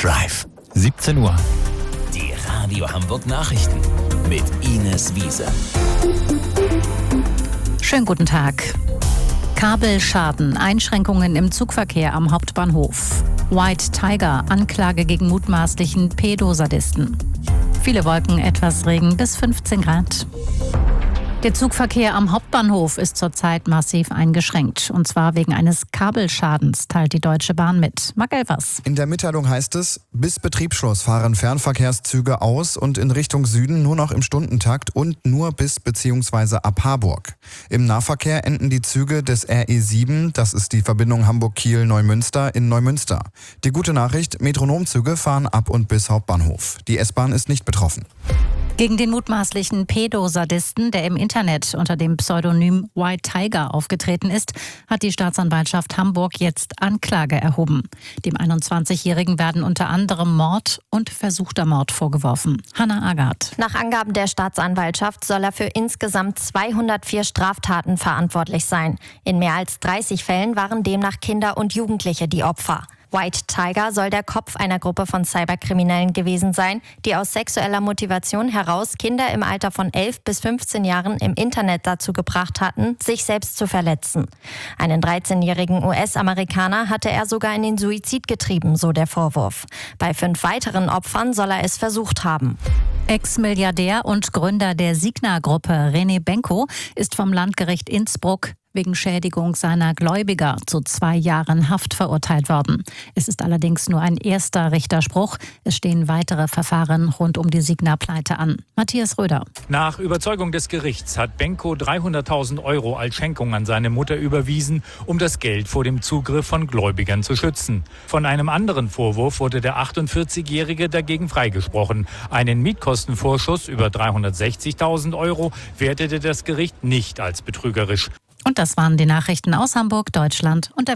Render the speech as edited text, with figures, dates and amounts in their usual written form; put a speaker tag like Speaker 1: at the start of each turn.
Speaker 1: Drive.
Speaker 2: 17 Uhr.
Speaker 1: Die Radio Hamburg Nachrichten mit Ines Wiese.
Speaker 3: Schönen guten Tag. Kabelschaden, Einschränkungen im Zugverkehr am Hauptbahnhof. White Tiger, Anklage gegen mutmaßlichen Pädosadisten. Viele Wolken, etwas Regen bis 15 Grad. Der Zugverkehr am Hauptbahnhof ist zurzeit massiv eingeschränkt. Und zwar wegen eines Kabelschadens, teilt die Deutsche Bahn mit. Marc Elvers.
Speaker 4: In der Mitteilung heißt es, bis Betriebsschluss fahren Fernverkehrszüge aus und in Richtung Süden nur noch im Stundentakt und nur bis bzw. ab Harburg. Im Nahverkehr enden die Züge des RE7, das ist die Verbindung Hamburg-Kiel-Neumünster, in Neumünster. Die gute Nachricht, Metronomzüge fahren ab und bis Hauptbahnhof. Die S-Bahn ist nicht betroffen.
Speaker 3: Gegen den mutmaßlichen Pädosadisten, der im Internet unter dem Pseudonym White Tiger aufgetreten ist, hat die Staatsanwaltschaft Hamburg jetzt Anklage erhoben. Dem 21-Jährigen werden unter anderem Mord und versuchter Mord vorgeworfen. Hannah Agarth.
Speaker 5: Nach Angaben der Staatsanwaltschaft soll er für insgesamt 204 Straftaten verantwortlich sein. In mehr als 30 Fällen waren demnach Kinder und Jugendliche die Opfer. White Tiger soll der Kopf einer Gruppe von Cyberkriminellen gewesen sein, die aus sexueller Motivation heraus Kinder im Alter von 11 bis 15 Jahren im Internet dazu gebracht hatten, sich selbst zu verletzen. Einen 13-jährigen US-Amerikaner hatte er sogar in den Suizid getrieben, so der Vorwurf. Bei 5 weiteren Opfern soll er es versucht haben.
Speaker 3: Ex-Milliardär und Gründer der Signa-Gruppe René Benko ist vom Landgericht Innsbruck wegen Schädigung seiner Gläubiger zu 2 Jahren Haft verurteilt worden. Es ist allerdings nur ein erster Richterspruch. Es stehen weitere Verfahren rund um die Signa-Pleite an. Matthias Röder.
Speaker 6: Nach Überzeugung des Gerichts hat Benko 300.000 € als Schenkung an seine Mutter überwiesen, um das Geld vor dem Zugriff von Gläubigern zu schützen. Von einem anderen Vorwurf wurde der 48-Jährige dagegen freigesprochen. Einen Mietkostenvorschuss über 360.000 € wertete das Gericht nicht als betrügerisch.
Speaker 3: Und das waren die Nachrichten aus Hamburg, Deutschland und der